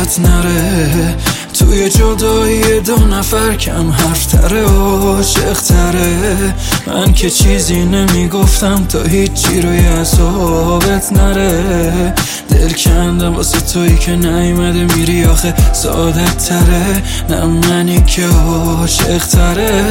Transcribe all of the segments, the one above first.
یادت نره توی جدایی دو نفر کم حرف تره عاشق تره. من که چیزی نمیگفتم تا هیچی روی اعصابت نره. دل کندم واسه تویی که نیومده میری آخه ساده تره. نه منی که عاشق تره.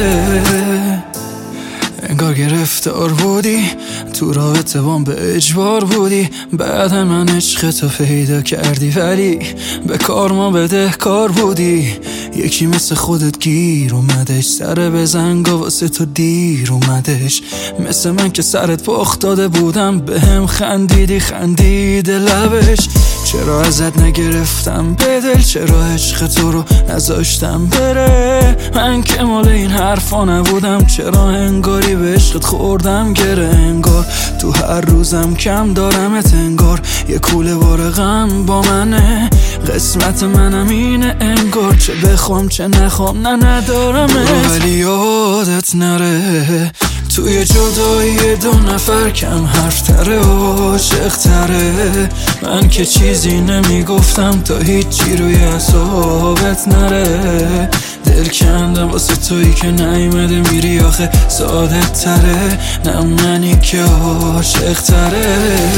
انگار گرفتار بودی تو رابطه بام به اجبار بودی. بعد من عشق تو پیدا کردی ولی به کار ما بدهکار بودی. یکی مثل خودت گیر اومدش سر بزنگا واسه تو دیر اومدش. مثل من که سرت پخت داده بودم به هم خندیدی لبش. چرا ازت نگرفتم به دل چرا عشق تو رو نذاشتم بره. من که مال این حرفا نبودم چرا انگاری به عشقت خوردم گره. انگار تو هر روزم کم دارمت انگار یه کوله بارقم با منه. قسمت منم اینه انگار چه بخوام چه نخوام نه ندارمت. ولی یادت نره توی جدایی دو نفر کم حرف تره عاشق تره. من که چیزی نمیگفتم تا هیچی روی اعصابت نره. دل کندم واسه تویی که نیومده میری آخه ساده تره. نه منی که عاشق تره.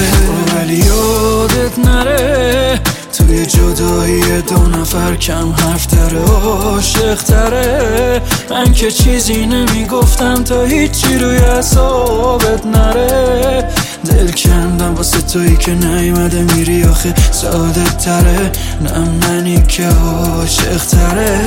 ولی یادت نره توی جدایی دو نفر کم حرف تره عاشق تره. من که چیزی نمیگفتم تا هیچی روی اعصابت نره. دل کندم واسه تویی که نیومده میری آخه ساده تره. نه منی که عاشق تره.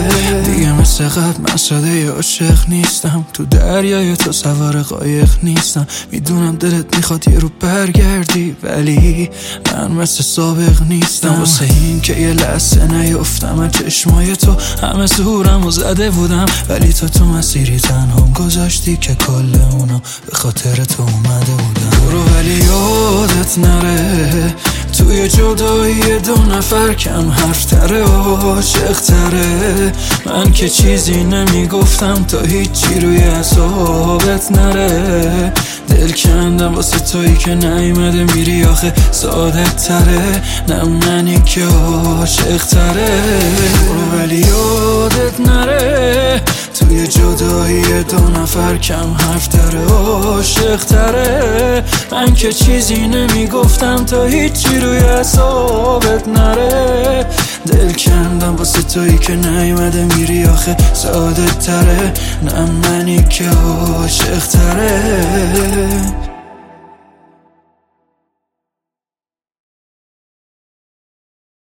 دیگه مثل قبل من ساده عاشق نیستم. تو دریای تو سوار قایق نیستم. میدونم دلت میخواد یه رو برگردی ولی من مثل سابق نیستم. واسه این که یه لحظه نیفتم از چشمای تو همه زورم و زده بودم. ولی تو مسیری تنهام گذاشتی که کل اونا به خاطر تو اومده بودم. برو ولی یادت نره توی جدایی دو نفر کم حرف تره عاشق تره. من که چیزی نمیگفتم تا هیچی روی اعصابت نره. دل کندم واسه تویی که نیومده میری آخه ساده تره. نه منی که عاشق تره. ولی یادت نره توی جدایی دو نفر کم حرف تره عاشق تره. من که چیزی نمیگفتم تا هیچی روی اعصابت نره. دل کندم واسه تویی که نیومده میری آخه ساده تره. نه منی که عاشق تره.